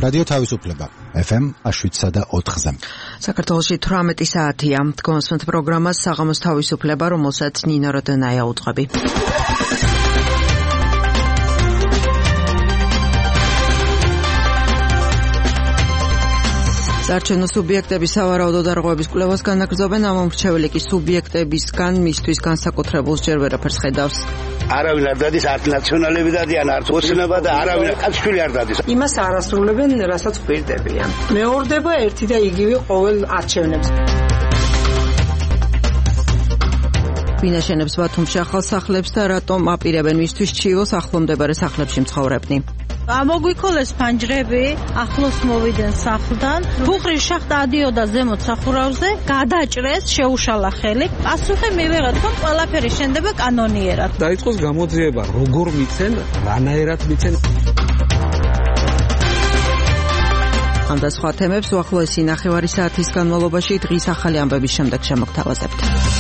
რადიო თავისუფლება FM 7.4-ზე. საქართველოში 18 საათია. გონსვენთ პროგრამას საღამოს თავისუფლება, რომელსაც ნინო როდონაია უძღვები. საარჩევნო სუბიექტების სავარაუდო დარღვევების კვლევას განაგრძობენ, ამომრჩეველი კი სუბიექტებისგან მისთვის განსაკუთრებულს ჯერ ვერაფერს ხედავს. არავინ არ დადის, არც ნაციონალები დადიან, არც ოცნება და არავინ კაცშვილი არ დადის. იმას არ ასრულებენ, რასაც გვირდებიან. მეორდება ერთი და იგივე ყოველ არჩევნებს. ვინაშენებს ბათუმში ახალ სახლებს და რატომ აპირებენ მისთვის ჩივოს ახლომდებარე სახლებში მცხოვრებნი? ამოგვიქოლეს ფანჯრები, ახლოს მოვიდნენ სახლთან, ბუხრის შახტა ადიოდა ზემოთ სახურავზე, გადაჭრეს, შეუშალა ხელი. პასუხი მივიღეთ, რომ ყველაფერი შენდება კანონიერად. დაიწყოს გამოძიება, როგორ მიცენ, რანაირად მიცენ. ამ და სხვა თემებს უახლოესი ნახევარი საათის განმავლობაში დღის ახალი ამბების შემდეგ შემოგთავაზებთ.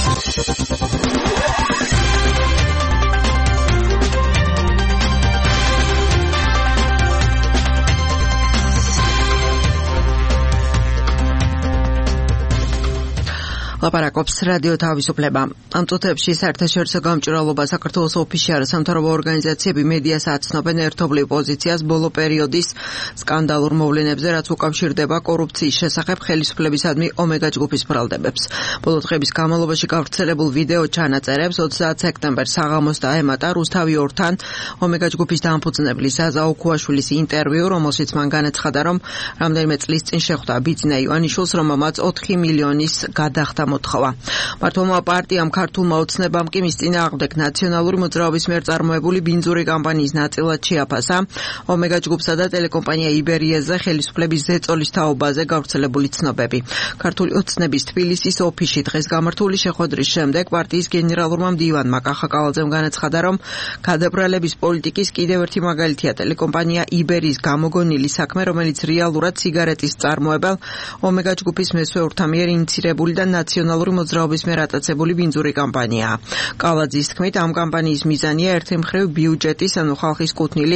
ლაპარაკობს რადიო თავისუფლება. ამ წუთებში საერთაშორისო გამჭვირვალობა საქართველოს ოფიციალურ სამთავრობო ორგანიზაციები მედიას აცნობენ ერთობლივ პოზიციას ბოლო პერიოდის სკანდალურ მოვლენებზე, რაც უკავშირდება კორუფციის შესახებ ხელისუფლებისადმი ომეგა ჯგუფის ბრალდებებს. ბოლო დღების განმავლობაში გავრცელებულ ვიდეო ჩანაწერებს 30 სექტემბერს საღამოს დაემატა რუსთავი ორთან ომეგა ჯგუფის დამფუძნებლის ზაზა ოქუაშვილის ინტერვიუ, რომელშიც მან განაცხადა, რომ რამდენიმე წლის წინ შეხვდა ბიძინა ივანიშვილს, რომელმაც 4 მილიონის გადახდა მოთხოვა. მართლმა პარტიამ ქართულმა ოცნებამ კი მის წინააღმდეგ ნაციონალური მოძრაობის მიერ წარმოებული ბინძური კამპანიის ნაწილად შეაფასა ომეგა ჯგუფსა და ტელეკომპანია იბერიაზე ხელისუფლების ზეწოლის თაობაზე გავრცელებული ცნობები. ქართული ოცნების თბილისის ოფისში დღეს გამართული შეხვედრის შემდეგ პარტიის გენერალურმა მდივანმა კახაკალაძემ განაცხადა, რომ გადაბრალების პოლიტიკის კიდევ ერთი მაგალითია ტელეკომპანია იბერიის გამოგონილი საქმე, რომელიც რეალურად სიგარეტის წარმოებელ ომეგა ჯგუფის მესვეურთა მიერ ინიცირებული და ნაციონალური მოძრაობის მიერ ატაცებული ბინძური კამპანიაა. კალაძის თქმით, ამ კამპანიის მიზანია ერთი მხრივ ბიუჯეტის, ანუ ხალხის კუთვნილი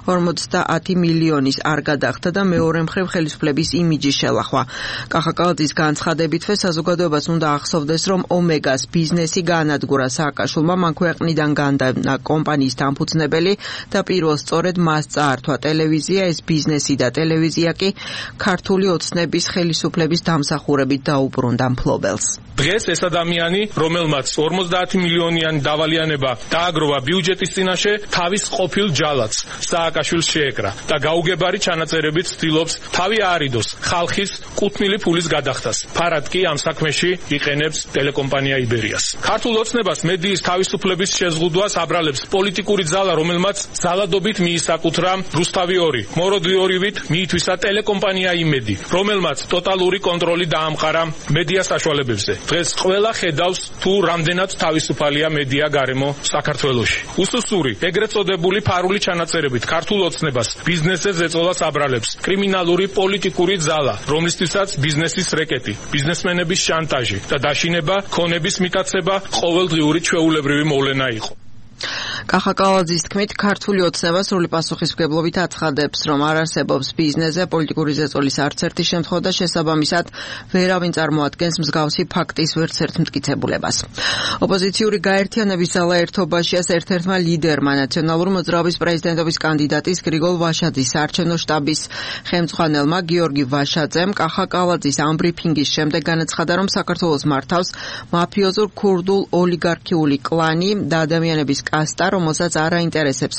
50 მილიონის არ გადახდა და მეორე მხრივ ხელისუფლების იმიჯის შელახვა. კახაკალაძის განცხადებითვე საზოგადოებას უნდა ახსოვდეს, რომ ომეგას ბიზნესი გაანადგურა სააკაშვილმა, მან ქვეყნიდან განდევნა კომპანიის დამფუძნებელი და პირველ სწორედ მას წაართვა ტელევიზია, ეს ბიზნესი და ტელევიზია კი ქართული ოცნების ხელისუფლების დამსახურებით დაუბრუნდა მფლობელს. დღეს ეს ადამიანი, რომელმაც 50 მილიონიანი დავალიანება დააგროვა ბიუჯეტის წინაშე, თავის ყოფილ ჯალათს სააკაშვილს შეეკრა და გაუგებარი ჩანაწერებით ცდილობს თავი აარიდოს ხალხის კუთვნილი ფულის გადახდას. ფარად კი ამ საქმეში იყენებს ტელეკომპანია იბერიას. ქართულ ოცნებას მედიის თავისუფლების შეზღუდვას აბრალებს პოლიტიკური ძალა, რომელმაც ძალადობით მიისაკუთრა რუსთავი 2, მოროდი 2-ვით მიითვისა ტელეკომპანია იმედი, რომელმაც ტოტალური კონტროლი დაამყარა მედია საშუალებებზე. დღეს ყველა ხედავს თუ რამდენად თავისუფალია მედია გარემო საქართველოში. უსუსური, ეგრეთ წოდებული ფარული ჩანაწერებით ქართულ ოცნებას ბიზნესზე ზეწოლას აბრალებს კრიმინალური პოლიტიკური ძალა, რომლისთვისაც ბიზნესის რეკეტი, ბიზნესმენების შანტაჟი და დაშინება, ქონების მიტაცება ყოველდღიური ჩვეულებრივი მოვლენა იყო. კახაკალაძის თქმით, ქართული ოცნება სრული პასუხისმგებლობით აცხადებს, რომ არ არსებობს ბიზნესზე პოლიტიკური ზეწოლის არც ერთი შემთხვევა და შესაბამისად ვერავინ წარმოადგენს მსგავსი ფაქტის ვერცერთ მტკიცებულებას. ოპოზიციური გაერთიანების ძალა ერთობაშიას ერთ-ერთმა ლიდერმა ნაციონალური მოძრაობის პრეზიდენტობის კანდიდატის გრიგოლ ვაშაძის საარჩევნო შტაბის ხელმძღვანელმა გიორგი ვაშაძემ კახაკალაძის ამ ბრიფინგის შემდეგ განაცხადა, რომ საქართველოს მართავს მაფიოზურ ქურდულ ოლიგარქიული კლანი და ადამიანების კასტა, რომელსაც არ აინტერესებს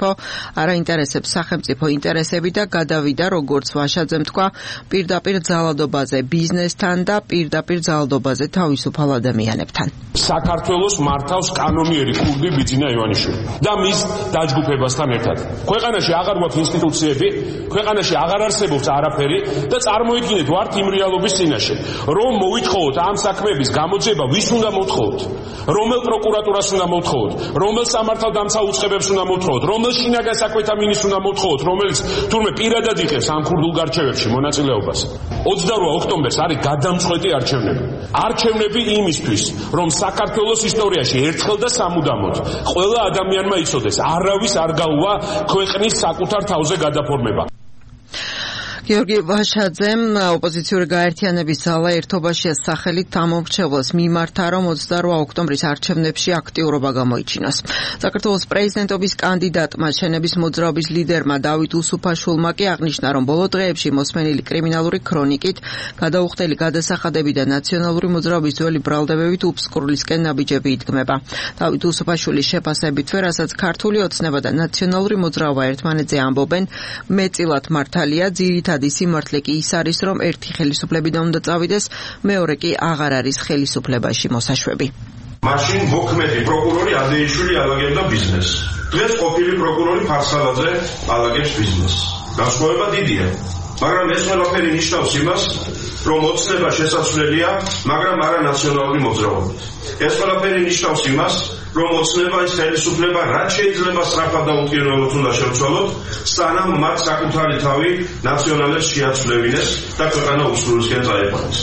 სახელმწიფო ინტერესები და გადავიდა, როგორც ვაშაძემ თქვა, პირდაპირ ძალადობაზე ბიზნესთან და პირდაპირ ძალადობაზე თავისუფალ ადამიანებთან. საქართველოს მართავს კანონიერი ქურდი ბიძინა ივანიშვილი და მის დაჯგუფებასთან ერთად. ქვეყანაში აღარ გვაქვს ინსტიტუციები, ქვეყანაში აღარ არსებობს არაფერი და წარმოიდგინეთ ვართ იმ რეალობის წინაშე, რომ მოვითხოვოთ ამ საქმეების გამოძიება, ვის უნდა მოთხოვოთ, რომელ პროკურატურას უნდა მოთხოვოთ, რომელ სამართალდამცავ უწყებებს უნდა მოთხოვოთ, რომელ შინაგან საქმეთა მინისტრს უნდა მოთხოვოთ, რომელიც თურმე პირადად იღებს ამ ქურდულ გარჩევებში მონაწილეობას. 28 ოქტომბერს არის გადამწყვეტი არჩევნები. არჩევნები იმისთვის, რომ საქართველოს ისტორიაში ერთხელ და სამუდამოდ ყველა ადამიანმა იცოდეს, არავის არ გაუვა ქვეყნის საკუთარ თავზე გადაფორმება. გიორგი ვაშაძემ ოპოზიციური გაერთიანების ძალა ერთობაშია სახელით დამომრჩევლს მიმართა, რომ 28 ოქტომბრის არჩევნებში აქტიურობა გამოიჩინოს. საქართველოს პრეზიდენტობის კანდიდატმა შენების მოძრაობის ლიდერმა დავით უსუფაშვილმა კი აღნიშნა, რომ ბოლო დღეებში მოსმენილი კრიმინალური ქრონიკით, გადაუხდელი გადასახადები და ნაციონალური მოძრაობის ძველი ბრალდებებით უფსკრულისკენ ნაბიჯები იდგმება. დავით უსუფაშვილის შეფასებითვე, რასაც ქართული ოცნება და ნაციონალური მოძრაობა ერთმანეთზე ამბობენ, მეტწილად მართალია, ძირითადი სიმართლე კი ის არის, რომ ერთი ხელისუფლებიდან უნდა წავიდეს, მეორე კი აღარ არის ხელისუფლებაში მოსაშვები. მაშინ მოქმედი პროკურორი ადეიშვილი ალაგებდა ბიზნესს. დღეს ყოფილი პროკურორი ფარსალაძე ალაგებს ბიზნესს. განსხვავება დიდია, მაგრამ ეს ყველაფერი ნიშნავს იმას, რომ ოცნება შესაძლებელია, მაგრამ არა ნაციონალური მოძრაობით. ეს ყველაფერი ნიშნავს იმას, რომ ოცნება ის ხელისუფლება რაც შეიძლება სწრაფად და უპირველოდ უნდა შევცვალოთ, სანამ მათ საკუთარი თავი ნაციონალებს შეაცვლებინეს და ქვეყანა უსრულისკენ წაეყვანეს.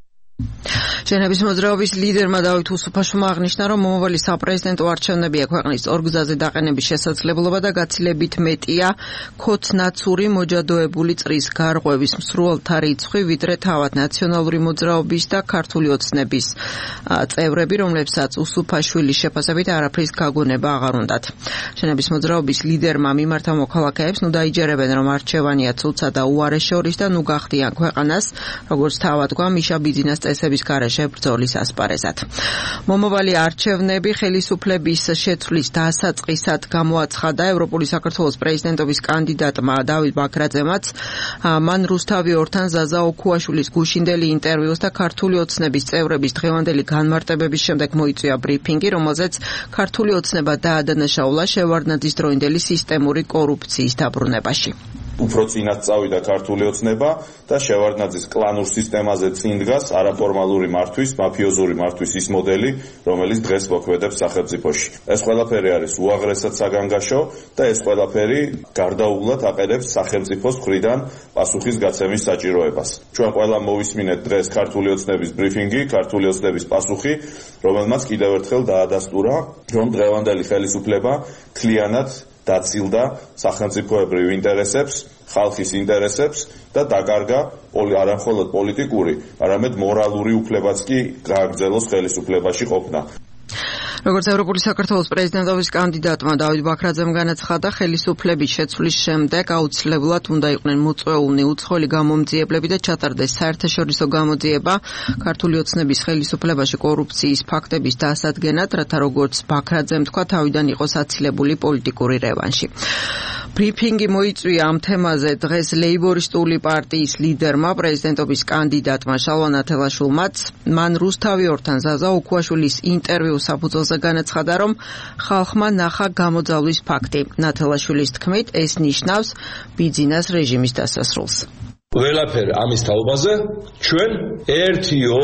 შენების მოძრაობის ლიდერმა დავით უსუფაშვილმა აღნიშნა, რომ მომავალი საპრეზიდენტო არჩევნებია ქვეყნის ორ გზაზე დაყენების შესაძლებლობა და გაცილებით მეტია ქოცნაცური მოჯადოებული წრის გარღვევის მსროლთა რიცხვი, ვიდრე თავად ნაციონალური მოძრაობის და ქართული ოცნების წევრები, რომლებსაც უსუფაშვილის შეფასებით არაფრის გაგონება აღარ უნდათ. შენების მოძრაობის ლიდერმა მიმართა მოქალაქეებს, ნუ დაიჯერებენ, რომ არჩევანია ცუცა და უარეშორის და ნუ გახდიან ქვეყანას, როგორც თავად თქვა, მიშა ბიძინას წესების გარეშე ბრძოლის ასპარეზად. მომავალი არჩევნები ხელისუფლების შეცვლის დასაწყისად გამოაცხადა ევროპული საქართველოს პრეზიდენტობის კანდიდატმა დავით ბაქრაძემაც. მან რუსთავი ორთან ზაზა ოქუაშვილის გუშინდელი ინტერვიუს და ქართული ოცნების წევრების დღევანდელი განმარტებების შემდეგ მოიწვია ბრიფინგი, რომელზეც ქართული ოცნება დაადანაშაულა შევარდნაძის დროინდელი სისტემური კორუფციის დაბრუნებაში. უფრო წინათ წავიდა ქართული ოცნება და შევარდნაძის კლანურ სისტემაზე წინ დგას არაფორმალური მართვის, მაფიოზური მართვის ის მოდელი, რომელიც დღეს მოქმედებს სახელმწიფოში. ეს ყველაფერი არის უაღრესად საგანგაშო და ეს ყველაფერი გარდაუღლად აყენებს სახელმწიფოს მხრიდან პასუხის გაცემის საჭიროებას. ჩვენ ყველა მოვისმინეთ დღეს ქართული ოცნების ბრიფინგი, ქართული ოცნების პასუხი, რომელმაც კიდევ ერთხელ დაადასტურა, რომ დღევანდელი ხელისუფლება მთლიანად დაცილდა სახელმწიფოებრივ ინტერესებს, ხალხის ინტერესებს და დაკარგა არა მხოლოდ პოლიტიკური, არამედ მორალური უფლებაც კი გააგრძელოს ხელისუფლებაში ყოფნა. როგორც ევროპული საქართველოს პრეზიდენტობის კანდიდატმა დავით ბაქრაძემ განაცხადა, ხელისუფლების შეცვლის შემდეგ აუცილებლად უნდა იყვნენ მოწვეულნი უცხოელი გამომძიებლები და ჩატარდეს საერთაშორისო გამოძიება ქართული ოცნების ხელისუფლებაში კორუფციის ფაქტების დასადგენად, რათა როგორც ბაქრაძემ თქვა, თავიდან იყოს აცილებული პოლიტიკური რევანში. ბრიფინგი მოიწვია ამ თემაზე დღეს ლეიბორისტული პარტიის ლიდერმა, პრეზიდენტობის კანდიდატმა შალვა ნათელაშვილმაც. მან რუსთავი ორთან ზაზა ოქუაშვილის ინტერვიუს საფუძველზე განაცხადა, რომ ხალხმა ნახა გამოძალვის ფაქტი. ნათელაშვილის თქმით, ეს ნიშნავს ბიძინას რეჟიმის დასასრულს. ყველაფერი ამის თაობაზე ჩვენ 1,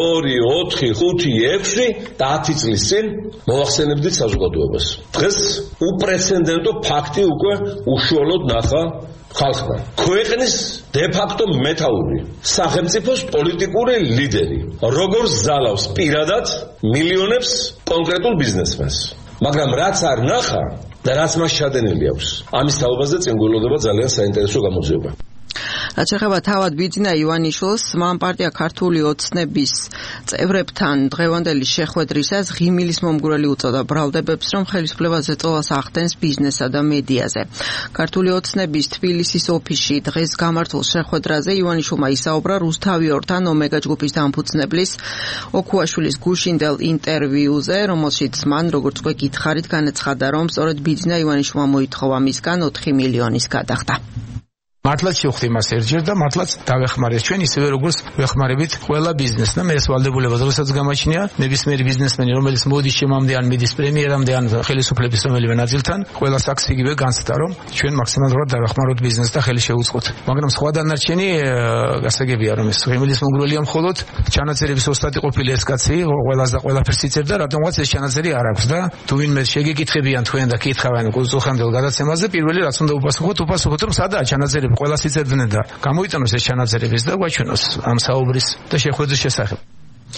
2, 4, 5, 6 და 10 წლის წინ მოვახსენებდით საზოგადოებას. დღეს უპრეცედენტო ფაქტი უკვე უშუალოდ ნახა ხალხმა. ქვეყნის დე-ფაქტო მეთაური, სახელმწიფოს პოლიტიკური ლიდერი, როგორ ზალავს პირადად მილიონებს კონკრეტულ ბიზნესმენს. მაგრამ რაც არ ნახა და რაც მას ჩადენილი აქვს, ამის თაობაზე წინ გველოდება ძალიან საინტერესო გამოძიება. რაც ეხება თავად ბიძინა ივანიშვილს, მან პარტია ქართული ოცნების წევრებთან დღევანდელი შეხვედრისას ღიმილის მომგვრელი უწოდა ბრალდებებს, რომ ხელისუფლებაზე წოლას ახდენს ბიზნესსა და მედიაზე. ქართული ოცნების თბილისის ოფისში დღეს გამართულ შეხვედრაზე ივანიშვილმა ისაუბრა რუსთავი ორთან ომეგა ჯგუფის დამფუძნებლის ოქუაშვილის გუშინდელ ინტერვიუზე, რომელშიც მან, როგორც უკვე გითხარით, განაცხადა, რომ სწორედ ბიძინა ივანიშვილმა მოითხოვა მისგან 4 მილიონის გადახდა. მართლაც შევხვდი მას ერთჯერ და მართლაც დავეხმარეს ჩვენ ისევე როგორც ვეხმარებით ყველა ბიზნესს და მე ეს ვალდებულება როდესაც გამაჩნია ნებისმიერი ბიზნესმენი რომელიც მოდის შემამდე ან მიდის პრემიერამდე ან ხელისუფლების რომელიმე ნაწილთან ყველა საქს იგივე განცდა რომ ჩვენ მაქსიმალურად დავეხმაროთ ბიზნესს და ხელი შევუწყოთ მაგრამ სხვა დანარჩენი გასაგებია რომ ეს ღიმილის მომგვრელია მხოლოდ ჩანაწერების ოსტატი ყოფილი ეს კაცი ყველას და ყველაფერს იცებდა რატომღაც ეს ჩანაწერი არ აქვს და თუ ვინმე შეგეკითხებიან თქვენ და კითხავენ უცხოხემდელ გადაცემაზე პირველი რაც უნდა უპასუხოთ რომ სადაა ჩანაწერი ყველას იცებდნენ და გამოიტანოს ეს ჩანაწერების და გვაჩვენოს ამ საუბრის და შეხვედრის შესახებ.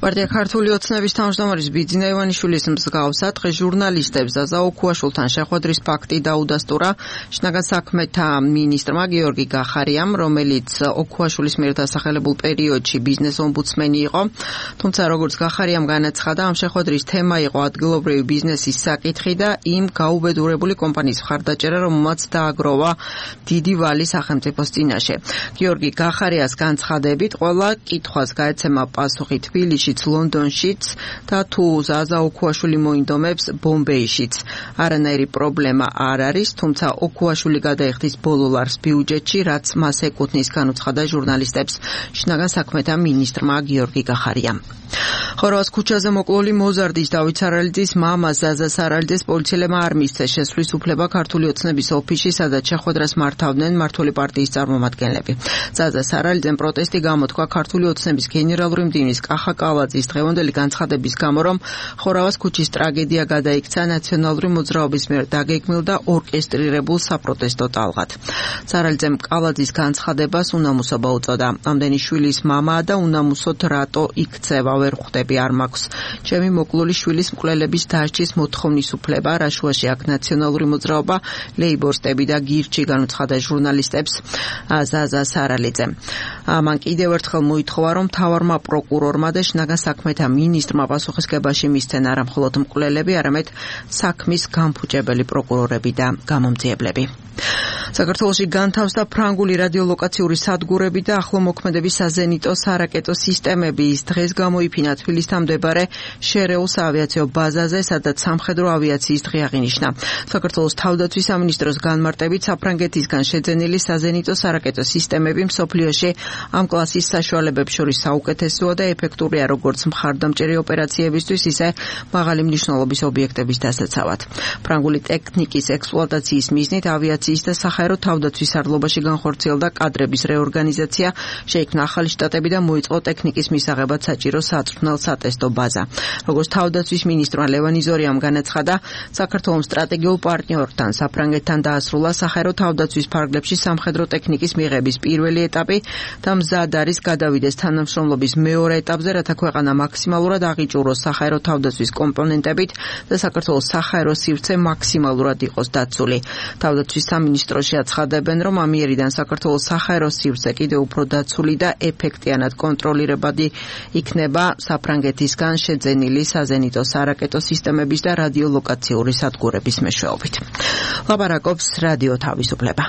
პარტია ქართული ოცნების თავმჯდომარის ბიძინა ივანიშვილის მსგავსად დღეს ჟურნალისტებს ზაზა ოქუაშვილთან შეხვედრის ფაქტი დაუდასტურა შინაგან საქმეთა მინისტრმა გიორგი გახარიამ, რომელიც ოქუაშვილის მიერ დასახელებულ პერიოდში ბიზნეს ომბუდსმენი იყო. თუმცა როგორც გახარიამ განაცხადა, ამ შეხვედრის თემა იყო ადგილობრივი ბიზნესის საკითხი და იმ გაუბედურებული კომპანიის მხარდაჭერა, რომელმაც დააგროვა დიდი ვალი სახელმწიფოს წინაშე. გიორგი გახარიას განცხადებით, ყველა კითხვას გაეცემა პასუხი თბილისშიც, ლონდონშიც და თუ ზაზა ოქუაშვილი მოინდომებს ბომბეიშიც. არანაირი პრობლემა არ არის, თუმცა ოქუაშვილი გადაიხდის ბოლო ლარს ბიუჯეტში, რაც მას ეკუთვნის, განუცხადა ჟურნალისტებს შინაგან საქმეთა მინისტრმა გიორგი გახარიამ. ხორვატს ქუჩაზე მოკლული მოზარდის დავით სარალიძის მამა ზაზა სარალიძეს პოლიციელებმა არ მისცეს შესვლის უფლება ქართული ოცნების ოფისში, სადაც შეხვედრას მართავდნენ მმართველი პარტიის წარმომადგენლები. ზაზა სარალიძემ პროტესტი გამოთქვა ქართული ოცნების გენერალური მდივნის კახა კალაძის დღევანდელი განცხადების გამო, რომ ხორვატს ქუჩის ტრაგედია გადაიქცა ნაციონალური მოძრაობის მიერ დაგეგმილ და ორკესტრირებულ საპროტესტო ტალღად. სარალიძემ კალაძის განცხადებას უნამუსობა უწოდა. ამდენი შვილის მამაა და უნამუსოდ რატო იქცევა, ვერ ხვდები, არ მაქვს ჩემი მოკლული შვილის მკვლელების დასჯის მოთხოვნის უფლება, რა შუაში აქ ნაციონალური მოძრაობა, ლეიბორისტები და გირჩი, განუცხადა ჟურნალისტებს ზაზა სარალიძემ. მან კიდევ ერთხელ მოითხოვა, რომ მთავარმა პროკურორმა და შინაგან საქმეთა მინისტრმა პასუხისგებაში მისცენ არა მხოლოდ მკვლელები, არამედ საქმის განფუჭებელი პროკურორები და გამომძიებლები. საქართველოში განთავსდა ფრანგული რადიოლოკაციური სადგურები და ახლომოქმედების საზენიტო სარაკეტო სისტემები. დღეს გამოიფინა თბილისთან მდებარე შერეუს ავიაციო ბაზაზე, სადაც სამხედრო ავიაციის დღე აღინიშნა. საქართველოს თავდაცვის სამინისტროს განმარტებით, საფრანგეთისგან შეძენილი საზენიტო სარაკეტო სისტემები მსოფლიოში ამ კლასის საშუალებებს შორის საუკეთესოა და ეფექტურია როგორც მხარდამჭერი ოპერაციებისთვის, ისე მაღალი მნიშვნელობის ობიექტების დასაცავად. ფრანგული ტექნიკის ექსპლუატაციის მიზნით ავიაციის და საჰაერო თავდაცვის სარდლობაში განხორციელდა კადრების რეორგანიზაცია, შეიქმნა ახალი შტატები და მოიწყო ტექნიკის მისაღებად საჭირო საწვრთნელ სატესტო ბაზა. როგორც თავდაცვის მინისტრმა ლევან იზორიამ განაცხადა, საქართველოს სტრატეგიულ პარტნიორთან საფრანგეთთან დაასრულა საჰაერო თავდაცვის ფარგლებში სამხედრო ტექნიკის მიღების პირველი ეტაპი და მზად არის გადავიდეს თანამშრომლობის მეორე ეტაპზე, რათა ქვეყანა მაქსიმალურად აღიჭუროს საჰაერო თავდაცვის კომპონენტებით და საქართველოს საჰაერო სივრცე მაქსიმალურად იყოს დაცული. თავდაცვის სამინისტროში აცხადებენ, რომ ამიერიდან საქართველოს საჰაერო სივრცე კიდევ უფრო დაცული და ეფექტიანად კონტროლირებადი იქნება საფრანგეთისგან შეძენილი საზენიტო სარაკეტო სისტემების და რადიოლოკაციური სადგურების მეშვეობით. ლაპარაკობს რადიო თავისუფლება.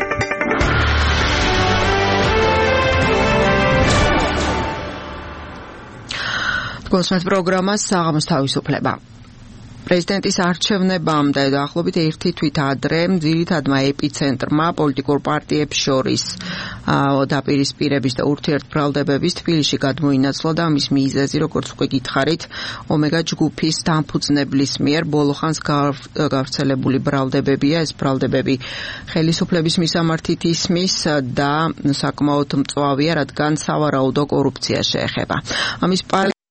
გოსმეთ პროგრამას საღამოს თავისუფლება. პრეზიდენტის არჩევნებამდე დაახლოებით ერთი თვით ადრე ძირითადმა ეპიცენტრმა პოლიტიკურ პარტიებს შორის დაპირისპირების და ურთიერთბრალდებების თბილისში გადმოინაცვლა და ამის მიზეზი, როგორც უკვე გითხარით, ომეგა ჯგუფის დამფუძნებლის მიერ ბოლოხანს გავრცელებული ბრალდებებია. ეს ბრალდებები ხელისუფლების მისამართით ისმის და საკმაოდ მწვავეა, რადგან სავარაუდო კორუფცია შეეხება. ამის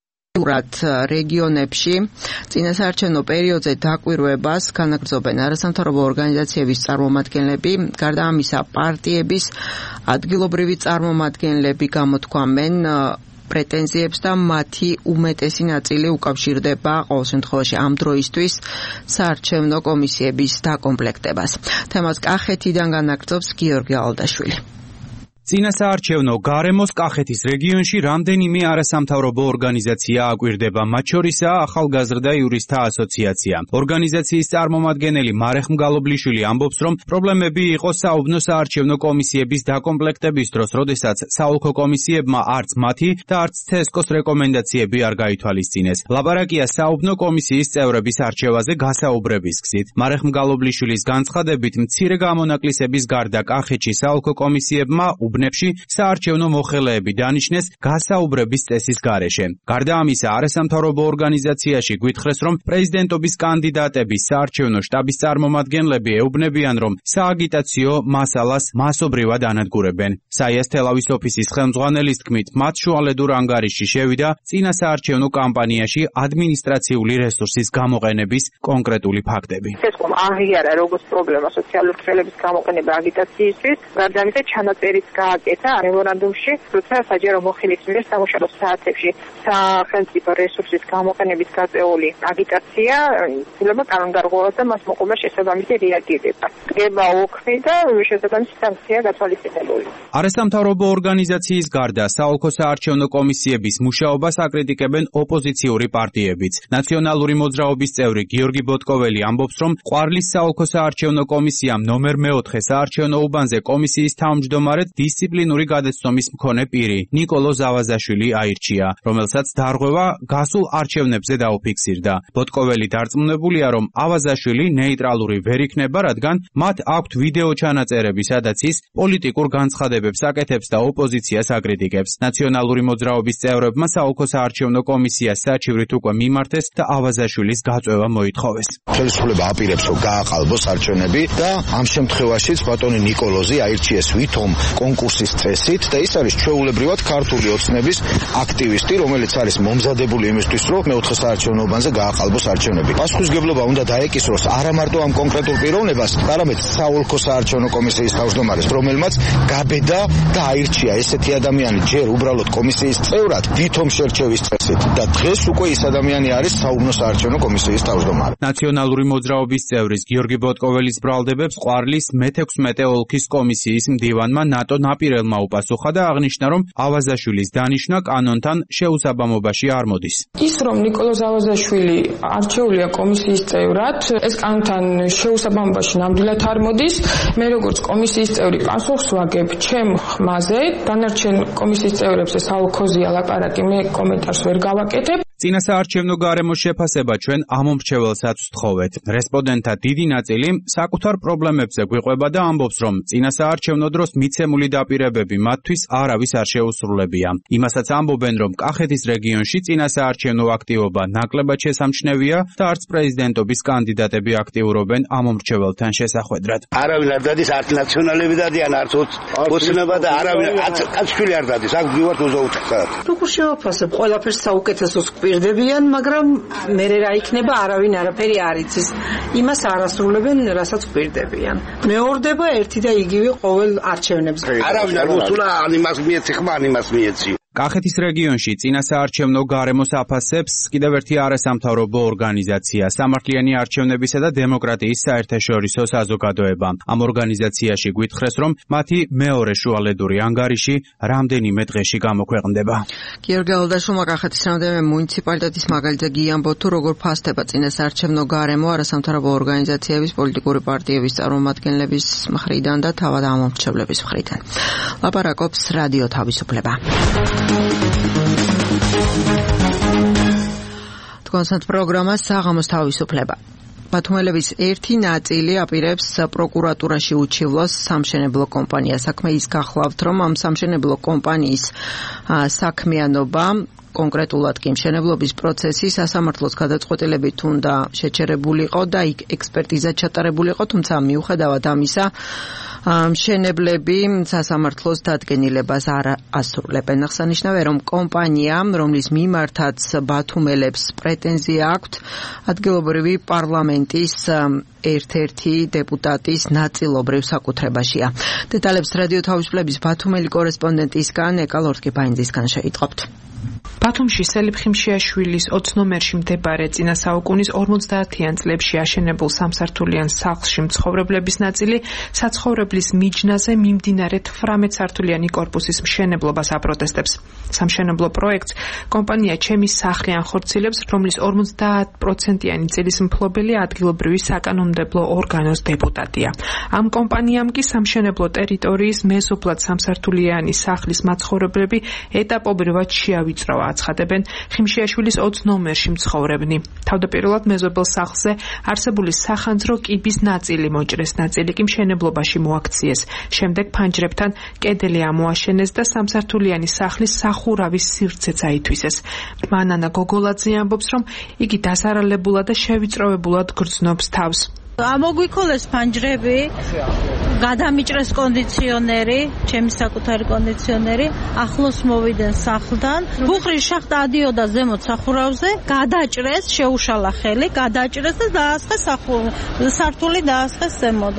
რეგიონებში წინასაარჩევნო პერიოდზე დაკვირვებას განაგრძობენ არასამთავრობო ორგანიზაციების წარმომადგენლები. გარდა ამისა, პარტიების ადგილობრივი წარმომადგენლები გამოთქვამენ პრეტენზიებს და მათი უმეტესი ნაწილი უკავშირდება ყოველ შემთხვევაში ამ დროისთვის საარჩევნო კომისიების დაკომპლექტებას. თემას კახეთიდან განაგრძობს გიორგი ალდაშვილი. წინასაარჩევნო გარემოს კახეთის რეგიონში რამდენიმე არასამთავრობო ორგანიზაცია აკვირდება, მათ შორისაა ახალგაზრდა იურისტთა ასოციაცია. ორგანიზაციის წარმომადგენელი მარეხ მგალობლიშვილი ამბობს, რომ პრობლემები იყო საუბნო საარჩევნო კომისიების დაკომპლექტების დროს, როდესაც საოლქო კომისიებმა არც მათი და არც ცესკოს რეკომენდაციები არ გაითვალისწინეს. ლაპარაკია საუბნო კომისიის წევრების არჩევაზე გასაუბრების გზით. მარეხ მგალობლიშვილის განცხადებით, მცირე გამონაკლისების გარდა კახეთში საოლქო კომისიებმა უბნებში საარჩევნო მოხელეები დანიშნეს გასაუბრების წესის გარეშე. გარდა ამისა, არასამთავრობო ორგანიზაციაში გვითხრეს, რომ პრეზიდენტობის კანდიდატების საარჩევნო შტაბის წარმომადგენლები ეუბნებიან, რომ სააგიტაციო მასალას მასობრივად ანადგურებენ. საიას თელავის ოფისის ხელმძღვანელის თქმით, მათ შუალედურ ანგარიშში შევიდა წინასაარჩევნო კამპანიაში ადმინისტრაციული რესურსის გამოყენების კონკრეტული ფაქტები. ეს აღიარა როგორც პრობლემა სოციალური ხელების გამოყენება აგიტაციისთვის, გარდა ამისა ჩანაწერიც გააკეთა მემორანდუმში, როცა საჯარო მოხელის მიერ სამუშაო საათებში სახელმწიფო რესურსის გამოყენებით გაწეული აგიტაცია იცვლება კანონდარღვევას და მას მოყოლა შესაბამისი რეაგირება. დგება უქმი და შესაბამისი სანქცია გათვალისწინებული. არასამთავრობო ორგანიზაციის გარდა საოლქო საარჩევნო კომისიების მუშაობას აკრიტიკებენ ოპოზიციური პარტიებიც. ნაციონალური მოძრაობის წევრი გიორგი ბოტკოველი ამბობს, რომ ყვარლის საოლქო საარჩევნო კომისიამ ნომერ 4 საარჩევნო უბანზე კომისიის თავმჯდომარედ დისციპლინური გადაცნობის მქონე პირი ნიკოლო ზავაზაშვილი აირჩია, რომელსაც დარღვევა გასულ არჩევნებზე დაუფიქსირდა. ბოტკოველი დარწმუნებულია, რომ ავაზაშვილი ნეიტრალური ვერ იქნება, რადგან მათ აქვთ ვიდეო ჩანაწერები, სადაც ის პოლიტიკურ განცხადებებს აკეთებს და ოპოზიციას აკრიტიკებს. ნაციონალური მოძრაობის წევრებმა საოლქო საარჩევნო კომისიას საჩივრით უკვე მიმართეს და ავაზაშვილის გაწვევა მოითხოვეს. ხელისუფლება აპირებს, რომ გააყალბოს არჩევნები და ამ შემთხვევაშიც ბატონი ნიკოლოზი აირჩიეს ვითომ კონკურსის წესით და ის არის ჩვეულებრივად ქართული ოცნების აქტივისტი, რომელიც არის მომზადებული იმისთვის, რომ მეოთხე საარჩევნო უბანზე გააყალბოს არჩევნები. პასუხისმგებლობა უნდა დაეკისროს არა მარტო ამ კონკრეტულ პიროვნებას, არამედ საოლქო საარჩევნო კომისიის თავმჯდომარეს, რომელმაც გაბედა და აირჩია ესეთი ადამიანი ჯერ უბრალოდ კომისიის წევრად, ვითომ შერჩევის წესით და დღეს უკვე ის ადამიანი არის საუბნო საარჩევნო კომისიის თავმჯდომარე. ნაციონალური მოძრაობის წევრის გიორგი ბოტკოველის ბრალდებებს ყვარლის მე-16 ოლქის კომისიის მდივანმა ნატო ნაპირელმა უპასუხა და აღნიშნა, რომ ავაზაშვილის დანიშვნა კანონთან შეუსაბამობაში არ მოდის. ის რომ ნიკოლოზ ავაზაშვილი არჩეულია კომისიის წევრად, ეს კანონთან შეუსაბამობაში ნამდვილად არ მოდის. მე როგორც კომისიის წევრი პასუხს ვაგებ ჩემ ხმაზე, დანარჩენ კომისიის წევრებს ეს ალქოზია ლაპარაკი, მე კომენტარს ვერ გავაკეთებ. წინასაარჩევნო გარემოს შეფასება ჩვენ ამომრჩეველსაც ვთხოვეთ. რესპონდენტთა დიდი ნაწილი საკუთარ პრობლემებზე გვიყვება და ამბობს, რომ წინასაარჩევნო დროს მიცემული დაპირებები მათთვის არავის არ შეუსრულებია. იმასაც ამბობენ, რომ კახეთის რეგიონში წინასაარჩევნო აქტივობა ნაკლებად შესამჩნევია და არც პრეზიდენტობის კანდიდატები აქტიურობენ ამომრჩეველთან შესახვედრად. არავინ არ დადის, არც ნაციონალები დადიან, არც ოცნება და არავინ კაცშვილი არ დადის. აქ ვივართ 24 საათი. როგორ შევაფასებ, ყველაფერს საუკეთესოს გვირდებიან, მაგრამ მე რა იქნება, არავინ არაფერი არ იცის. იმას არასრულებენ, რასაც გვირდებიან. მეორდება ერთი და იგივე ყოველ არჩევნებზე. არავინ არ მოსულა, ან იმას მიეცი ხმა, ან იმას მიეცი. კახეთის რეგიონში წინასაარჩევნო გარემოს აფასებს კიდევ ერთი არასამთავრობო ორგანიზაცია, სამართლიანი არჩევნებისა და დემოკრატიის საერთაშორისო საზოგადოება. ამ ორგანიზაციაში გვითხრეს, რომ მათი მეორე შუალედური ანგარიში რამდენიმე დღეში გამოქვეყნდება. გიორგი ალდაშვილმა კახეთის რამდენიმე მუნიციპალიტეტის მაგალითზე გიამბო, თუ როგორ ფასდება წინასაარჩევნო გარემო არასამთავრობო ორგანიზაციების, პოლიტიკური პარტიების წარმომადგენლების მხრიდან და თავად ამომრჩევლების მხრიდან. ლაპარაკობს რადიო თავისუფლება. თქვენს პროგრამას საღამოს თავისუფლება. ბათუმელების ერთი ნაწილი აპირებს პროკურატურაში უჩივლოს სამშენებლო კომპანიას. საქმე ის გახლავთ, რომ ამ სამშენებლო კომპანიის საქმიანობა კონკრეტულად კი მშენებლობის პროცესი სასამართლოს გადაწყვეტილებით უნდა შეჩერებულიყო და იქ ექსპერტიზა ჩატარებულიყო, თუმცა მიუხედავად ამისა მშენებლები სასამართლოს დადგენილებას არ ასრულებენ. აღსანიშნავია, რომ კომპანია, რომლის მიმართაც ბათუმელებს პრეტენზია აქვთ, ადგილობრივი პარლამენტის ერთ-ერთი დეპუტატის ნაწილობრივ საკუთრებაშია. დეტალებს რადიო თავისუფლების ბათუმელი კორესპონდენტისგან ეკა ლორთკიფაინძისგან შეიტყობთ. ბათუმში სელიფ ხიმშიაშვილის 20 ნომერში მდებარე წინა საუკუნის 50-იან წლებში აშენებულ სამსართულიან სახლში მცხოვრებლების ნაწილი საცხოვრებლის მიჯნაზე მიმდინარე 18 სართულიანი კორპუსის მშენებლობას აპროტესტებს. სამშენებლო პროექტს კომპანია ჩემი სახლი ანხორციელებს, რომლის 50%-იანი წილის მფლობელი ადგილობრივი საკანონმდებლო ორგანოს დეპუტატია. ამ კომპანიამ კი სამშენებლო ტერიტორიის მეზობლად სამსართულიანი სახლის მაცხოვრებლები ეტაპობრივად შეავიწროვა, აცხადებენ ხიმშიაშვილის 20 ნომერში მცხოვრებნი. თავდაპირველად მეზობელ სახლზე არსებული სახანძრო კიბის ნაწილი მოჭრეს, ნაწილი კი მშენებლობაში მოაქციეს. შემდეგ ფანჯრებთან კედელი ამოაშენეს და სამსართულიანი სახლის სახურავის სივრცეც აითვისეს. მანანა გოგოლაძე ამბობს, რომ იგი დასარალებულად და შევიწროვებულად გრძნობს თავს. ამოგვიქოლეს ფანჯრები, გადამიჭრეს კონდიციონერი, ჩემი საკუთარი კონდიციონერი, ახლოს მოვიდნენ სახლთან. ბუხრის შახტა ადიოდა ზემოთ სახურავზე, გადაჭრეს, შეუშალა ხელი, გადაჭრეს და დაასხეს სართული დაასხეს ზემოდან.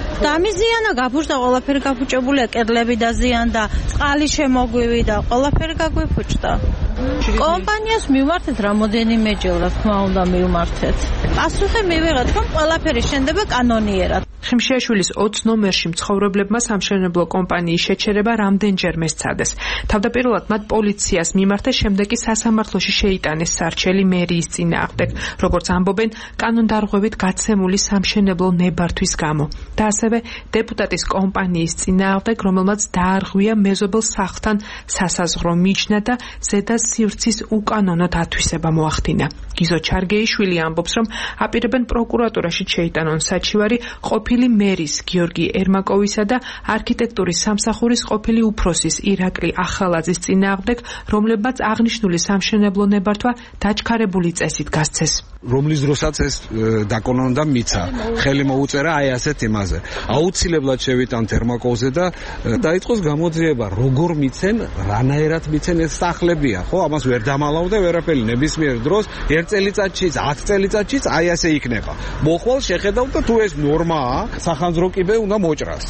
დამიზიანა გაფუჭდა, ყველაფერი გაფუჭებულია, კედლები დაზიანდა, წყალი შემოგვივიდა, ყველაფერი გაგვიფუჭდა. კომპანიას მივმართეთ რამოდენიმეჯერ, რა თქმა უნდა, მივმართეთ. პასუხი მივიღეთ, რომ ყველაფერი შენდება კანონიერად. ხიმშიაშვილის 20 ნომერში მცხოვრებლებმა სამშენებლო კომპანიის შეჩერება რამდენჯერმე სცადეს. თავდაპირველად მათ პოლიციას მიმართეს, შემდეგ კი სასამართლოში შეიტანეს სარჩელი მერიის წინააღმდეგ, როგორც ამბობენ, კანონდარღვევით გაცემული სამშენებლო ნებართვის გამო. და ასევე დეპუტატის კომპანიის წინააღმდეგ, რომელმაც დაარღვია მეზობელ სახლთან სასაზღვრო მიჯნა და ზედა სივრცის უკანონოდ ათვისება მოახდინა. გიზო ჩარგეიშვილი ამბობს, რომ აპირებენ პროკურატურაში შეიტანონ საჩივარი ყოფილი მერის გიორგი ერმაკოვისა და არქიტექტურის სამსახურის ყოფილი უფროსის ირაკლი ახალაძის წინააღმდეგ, რომლებმაც აღნიშნული სამშენებლო ნებართვა დაჩქარებული წესით გასცეს. რომლის დროსაც ეს დაკონონდა მიცა, ხელი მოუწერა აი ასეთ იმაზე. აუცილებლად შევიტანთ ერმაკოვზე და დაიწყოს გამოძიება, როგორ მიცენ, რანაირად მიცენ, ეს სახლებია, ხო? ამას ვერ დამალავდა ვერაფერი, ნებისმიერ დროს 1 წელიწადშიც, 10 წელიწადშიც აი ასე იქნება. მოხვალ შეხედავ და თუ ეს ნორმაა, სახანძრო კიბე უნდა მოჭრას.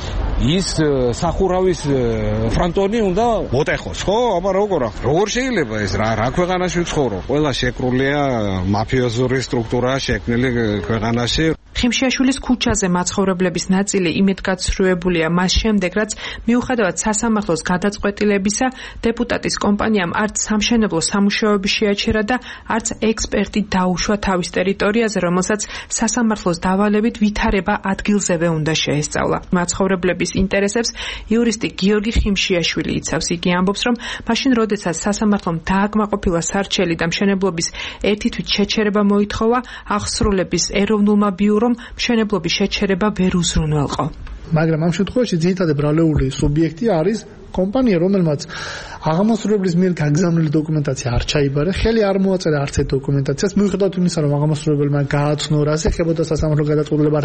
ის სახურავის ფრონტონი უნდა მოტეხოს, ხო? აბა როგორ შეიძლება ეს რა ქვეყანაში ვცხოვრო? ყველა შეკრულია მაფიოზური სტრუქტურაა შექმნილი ქვეყანაში. ხიმშიაშვილის ქუჩაზე მაცხოვრებლების ნაწილი იმედგაცრუებულია მას შემდეგ, რაც მიუხედავად სასამართლოს გადაწყვეტილებისა, დეპუტატის კომპანიამ არც სამშენებლო სამუშაოები შეაჩერა და არც ექსპერტი დაუშვა თავის ტერიტორიაზე, რომელსაც სასამართლოს დავალებით ვითარება ადგილზევე უნდა შეესწავლა. მაცხოვრებლების ინტერესებს იურისტი გიორგი ხიმშიაშვილი იცავს. იგი ამბობს, რომ მაშინ, როდესაც სასამართლომ დააკმაყოფილა სარჩელი და მშენებლობის ერთი თვით შეჩერება მოითხოვა, აღსრულების ეროვნულმა ბიურომ მშენებლობის შეჩერება ვერ უზრუნველყო. მაგრამ ამ შემთხვევაში ძირითადად ბრალეული სუბიექტი არის კომპანია, რომელმაც აღმასრულებლის მიერ გაგზავნილი დოკუმენტაცია არ ჩაიბარა, ხელი არ მოაწერა არც ერთ დოკუმენტაციას, მიუხედავად იმისა, რომ აღმასრულებელმა გააცნო, რა ეხებოდა სასამართლო გადაწყვეტილება,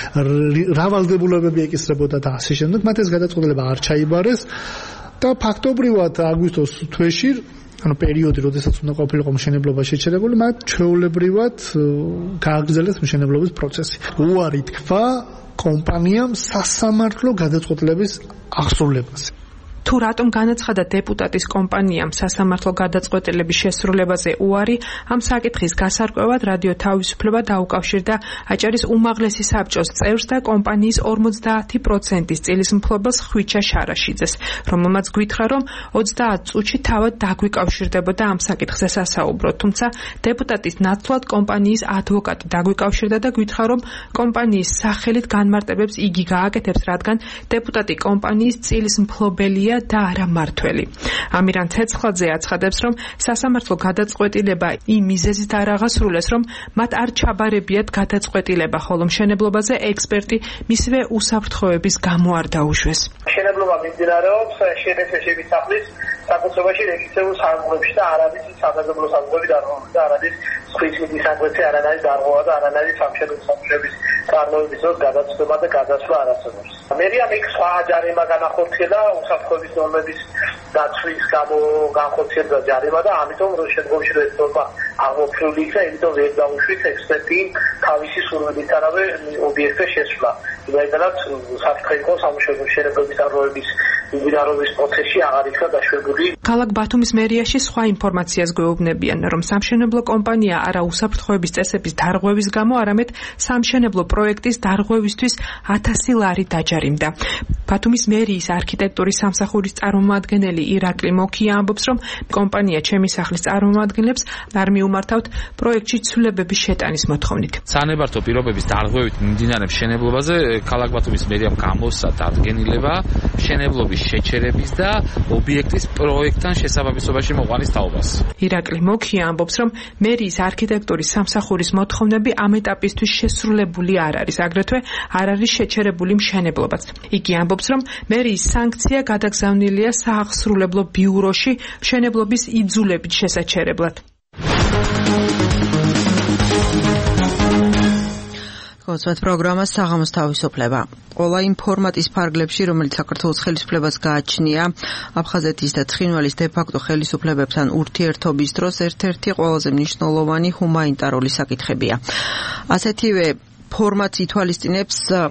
რა ვალდებულებები ეკისრებოდა და ასე შემდეგ, მათ ეს გადაწყვეტილება არ ჩაიბარეს და ფაქტობრივად აგვისტოს თვეში პერიოდი, როდესაც უნდა ყოფილიყო მშენებლობა შეჩერებული, მათ ჩვეულებრივად გააგრძელეს მშენებლობის პროცესი. უარი თქვა კომპანიამ სასამართლო გადაწყვეტილების აღსრულებას. თუ რატომ განაცხადა დეპუტატის კომპანიამ სასამართლო გადაწყვეტილების შესრულებაზე უარი, ამ საკითხის გასარკვევად რადიო თავისუფლება დაუკავშირდა აჭარის უმაღლესი საბჭოს წევრს და კომპანიის 50%-ის წილის მფლობელს ხვიჩა შარაშიძეს, რომელმაც გვითხრა, რომ 30 წუთში თავად დაგვიკავშირდებოდა ამ საკითხზე სასაუბროდ, თუმცა დეპუტატის ნაცვლად კომპანიის ადვოკატი დაგვიკავშირდა და გვითხრა, რომ კომპანიის სახელით განმარტებებს იგი გააკეთებს, რადგან დეპუტატი კომპანიის წილის მფლობელია და არა მართველი. ამირან ცეცხლაძე აცხადებს, რომ სასამართლო გადაწყვეტილება იმ მიზეზით არ აღასრულეს, რომ მათ არ ჩაბარებიათ გადაწყვეტილება, ხოლო მშენებლობაზე ექსპერტი მისივე უსაფრთხოების გამო არ დაუშვეს. მშენებლობა მიმდინარეობს შენესეშების სახლის საკუთრებაში რეგისტრირებულ სადგურებში და არ არის სამეზობლო სადგურები და არ არის სხვისმიტის საკვეთე, არ არის დარღვევა და არ არის სამშენებლო სამუშაოების წარმოების დროს გადაწყვეტა და გადასვლა არ არსებობს. მერიამ იქ სხვა ჯარიმა განახორციელა უსაფრთხოების ნორმების დაცვის გამო განხორციელდა ჯარიმა და ამიტომ რო შემდგომში ეს ნორმა აღმოფხვრილი იქნა, იმიტომ ვერ დაუშვით ექსპერტი თავისი სურვილითანავე ობიექტზე შესვლა. იმედად საფრთხე იყო სამუშაოების მშენებლობის დარღვევების მიმდინარეობის პროცესში აღარ იქნა დაშვებული. ქალაქ ბათუმის მერიაში სხვა ინფორმაციას გვეუბნებიან, რომ სამშენებლო კომპანია არა უსაფრთხოების წესების დარღვევის გამო, არამედ სამშენებლო პროექტის დარღვევისთვის 1000 ლარი დაჯარიმდა. ბათუმის მერიის არქიტექტურის სამსახურის წარმომადგენელი ირაკლი მოკია ამბობს, რომ კომპანია ჩემი სახლის წარმომადგენლებს არ მიუმართავთ პროექტში ცვლილებების შეტანის მოთხოვნით. სანებართო პირობების დარღვევით მიმდინარე მშენებლობაზე ქალაქ ბათუმის მერიამ გამოსცა დადგენილება მშენებლობის შეჩერების და ობიექტის პროექტთან შესაბამისობაში მოყვანის თაობას. ირაკლი მოკია ამბობს, რომ მერიის არქიტექტურის სამსახურის მოთხოვნები ამ ეტაპისთვის შესრულებული არ არის, აგრეთვე არ არის შეჩერებული მშენებლობაც. იგი ამბობს, რომ მერიის სანქცია გადაგზავნილია სააღსრულებლო ბიუროში მშენებლობის იძულებით შესაჩერებლად. გაცვათ პროგრამა საღამოს თავისუფლება. ყველა იმ ფორმატის ფარგლებში, რომელიც საქართველოს ხელისუფლებას გააჩნია, აფხაზეთის და ცხინვალის დე-ფაქტო ხელისუფლებებთან ურთიერთობის დროს ერთ-ერთი ყველაზე მნიშვნელოვანი ჰუმანიტარული საკითხებია. ასეთივე ფორმატს ითვალისწინებს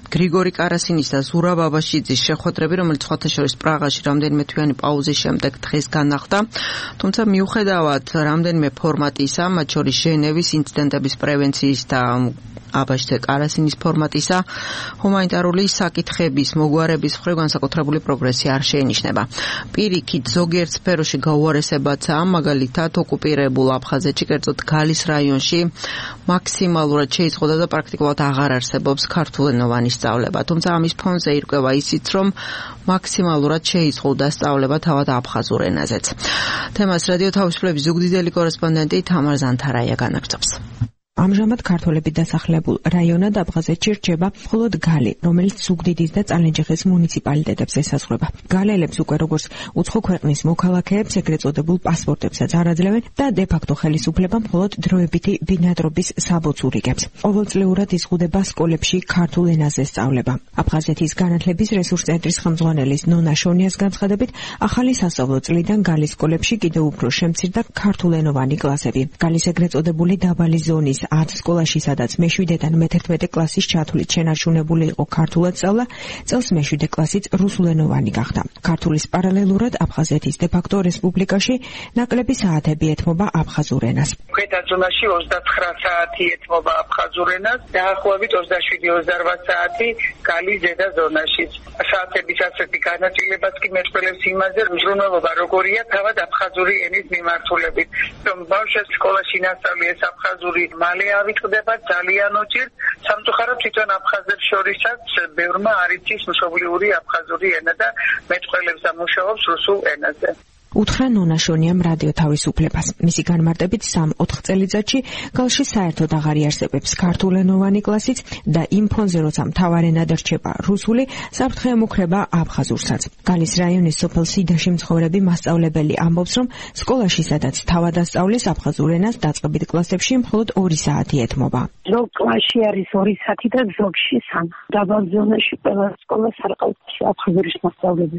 გრიგორი კარასინის და ზურა ბაბაშიძის შეხვედრები, რომელიც სხვათა შორის პრაღაში რამდენიმე თვიანი პაუზის შემდეგ დღეს განახდა. თუმცა მიუხედავად რამდენიმე ფორმატისა, მათ შორის ჟენევის ინციდენტების პრევენციის და აბაშიძე კარასინის ფორმატისა, ჰუმანიტარული საკითხების მოგვარების მხრივ განსაკუთრებული პროგრესი არ შეინიშნება. პირიქით, ზოგიერთ სფეროში გაუარესებაცაა, მაგალითად, ოკუპირებულ აფხაზეთში, კერძოდ გალის რაიონში მაქსიმალურად შეიზღუდა და პრაქტიკულად აღარ არსებობს ქართულენოვანი სწავლება. თუმცა ამის ფონზე ირკვევა ისიც, რომ მაქსიმალურად შეიზღუდა სწავლება თავად აფხაზურ ენაზეც. თემას რადიო თავისუფლების ზუგდიდელი კორესპონდენტი თამარ ზანთარაია განაგრძობს. ამჟამად ქართველები დასახლებულ რაიონად აფხაზეთში რჩება მხოლოდ გალი, რომელიც ზუგდიდის და წალენჯიხის მუნიციპალიტეტებს ესაზღვრება. გალელებს უკვე როგორც უცხო ქვეყნის მოქალაქეებს ეგრეთ წოდებულ პასპორტებსაც არ აძლევენ და დე-ფაქტო ხელისუფლება მხოლოდ დროებითი ბინადრობის საბუთს ურიგებს. ყოველწლიურად იზღუდება სკოლებში ქართულ ენაზე სწავლება. აფხაზეთის განათლების რესურს ცენტრის ხელმძღვანელის ნონა შონიას განცხადებით, ახალი სასწავლო წლიდან გალის სკოლებში კიდევ უფრო შემცირდა ქართულენოვანი კლასები. გალის ეგრეთ წოდებული დაბალი ზონის 10 სკოლაში, სადაც მე-7-დან მე-11 კლასის ჩათვლით შენარჩუნებული იყო ქართულად სწავლა, წელს მე-7 კლასიც რუსულენოვანი გახდა. ქართულის პარალელურად აფხაზეთის დე-ფაქტო რესპუბლიკაში ნაკლები საათები ეთმობა აფხაზურ ენას. ქვედა ზონაში 29 საათი ეთმობა აფხაზურ ენას, დაახლოებით 27-28 საათი გალის ზედა ზონაში. საათების ასეთი განაწილებაც კი მეტყველებს იმაზე, რომ მზრუნველობა როგორია თავად აფხაზური ენის მიმართულებით. რომ ბავშვებს სკოლაში ნასწავლი ეს აფხაზური მალე ავიწყდება ძალიან უჭირს, სამწუხაროდ თვითონ აფხაზებს შორისაც ბევრმა არ იცის მშობლიური აფხაზური ენა და მეტყველებს და მუშაობს რუსულ ენაზე. უთხრა ნონა შონიამ რადიო თავისუფლებას. მისი განმარტებით 3-4 წელიწადში გალში საერთოდ აღარ იარსებებს ქართულენოვანი კლასიც და იმ ფონზე, როცა მთავარენად რჩება რუსული, საფრთხე ემუქრება აფხაზურსაც. გალის რაიონის სოფელ სიდაში მცხოვრები მასწავლებელი ამბობს, რომ სკოლაში, სადაც თავად ასწავლის აფხაზურ ენას, დაწყებით კლასებში მხოლოდ 2 საათი ეთმობა. ზოგ კლასში არის 2 საათი და ზოგში 3. დაბალ ზონაში ყველა სკოლას არ ყავს აფხაზურის მასწავლებელი.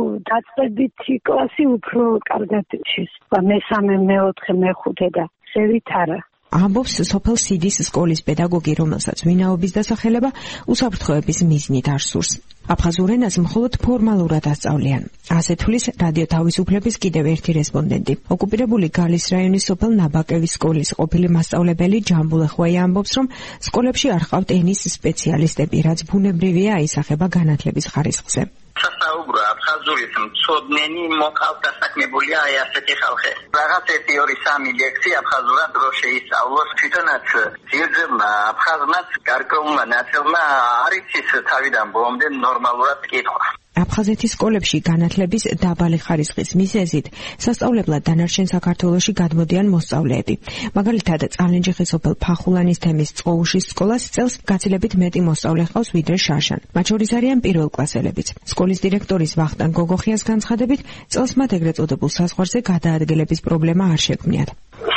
დაწყებითი კლასი უფრო კარგად იცის და მე-3, მე-4, მე-5 და ზევით არა. ამბობს სოფელ სიდის სკოლის პედაგოგი, რომელსაც ვინაობის დასახელება უსაფრთხოების მიზნით არ სურს. აფხაზურ ენას მხოლოდ ფორმალურად ასწავლიან. ასე თვლის რადიო თავისუფლების კიდევ ერთი რესპონდენტი. ოკუპირებული გალის რაიონის სოფელ ნაბაკევის სკოლის ყოფილი მასწავლებელი ჯამბულეხვაია ამბობს, რომ სკოლებში არ ყავთ ენის სპეციალისტები, რაც ბუნებრივია აისახება განათლების ხარისხზე. სასაუბრო აფხაზურის მცოდნენი მოყავთ დასაქმებულია აი ასეთი ხალხი. რაღაც 1-2-3 ლექსი აფხაზურად რო შეისწავლოს, თვითონაც ძირძებმა აფხაზმაც გარკვეულმა ნაწილმა არ იცის თავიდან ბოლომდე ნორმალურად კითხვა. აფხაზეთის სკოლებში განათლების დაბალი ხარისხის მიზეზით სასწავლებლად დანარჩენ საქართველოში გადმოდიან მოსწავლეები. მაგალითად, წალენჯიხის სოფელ ფახულანის თემის წყოუშის სკოლას წელს გაცილებით მეტი მოსწავლე ჰყავს ვიდრე შარშან. მათ შორის არიან პირველკლასელებიც. სკოლის დირექტორის ვახტანგ გოგოხიას განცხადებით, წელს მათ ეგრეთ წოდებულ საზღვარზე გადაადგილების პრობლემა არ შექმნიათ.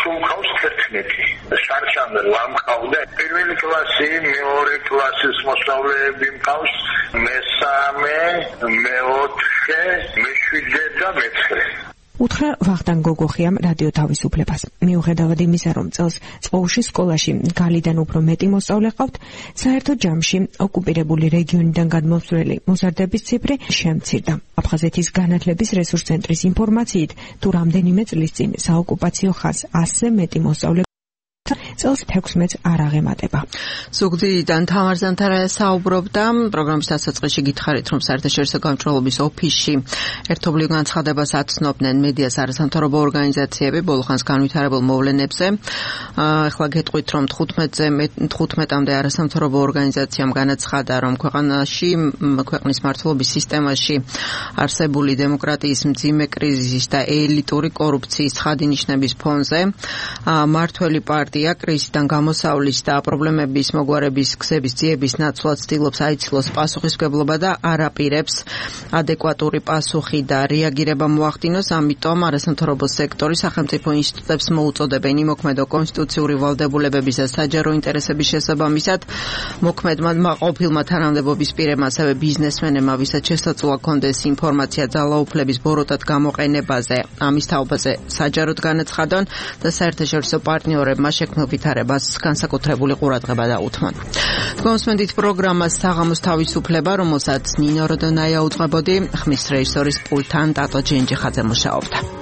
შარშან ლამყავდა პირველი კლასი, მეორე კლასის მოსწავლეები მყავს, მე-3, მე-4, მე-7 და მე-9. უთხრა ვახტანგ გოგოხიამ რადიო თავისუფლებას. მიუხედავად იმისა, რომ წელს წყოუშის სკოლაში გალიდან უფრო მეტი მოსწავლე ჰყავთ, საერთო ჯამში ოკუპირებული რეგიონიდან გადმოსვლელი მოზარდების ციფრი შემცირდა. აფხაზეთის განათლების რესურს ცენტრის ინფორმაციით, თუ რამდენიმე წლის წინ საოკუპაციო ხაზს 100-ზე მეტი მოსწავლე წელს 16-ს არ აღემატება. ზუგდიდიდან თამარ ზანთარაია საუბრობდა. პროგრამის დასაწყისში გითხარით, რომ საერთაშორისო გამჭრელობის ოფისში ერთობლივ განცხადებას აცნობდნენ მედიას არასამთავრობო ორგანიზაციები ბოლოხანს განვითარებულ მოვლენებზე. ახლა გეტყვით, რომ 15-მდე არასამთავრობო ორგანიზაციამ განაცხადა, რომ ქვეყნის მართლობის სისტემაში არსებული დემოკრატიის მძიმე კრიზისის და ელიტური კორუფციის ცხადი-ნიშნების ფონზე მართველი პარტია კრიზისიდან გამოსავლის და პრობლემების მოგვარების გზების ძიების ნაცვლად ცდილობს აიცილოს პასუხისმგებლობა და არ აპირებს ადეკვატური პასუხი და რეაგირება მოახდინოს. ამიტომ არასამთავრობო სექტორი სახელმწიფო ინსტიტუტებს მოუწოდებენ იმოქმედო კონსტიტუციური ვალდებულებების და საჯარო ინტერესების შესაბამისად. მოქმედმა ყოფილმა თანამდებობის პირებმა, ასევე ბიზნესმენებმა, ვისაც შესაძლოა ჰქონდეს ინფორმაცია ძალაუფლების ბოროტად გამოყენებაზე, ამის თაობაზე საჯაროდ განაცხადონ და საერთაშორისო პარტნიორებმა შექმნილ განავითარებას განსაკუთრებული ყურადღება დაუთმონ. Თქვენსმენდით პროგრამას საღამოს თავისუფლება, რომელსაც ნინო როდონაია უძღვებოდი, ხმის რეჟისორის პულტთან ტატო ჯენჯიხაძე მუშაობდა.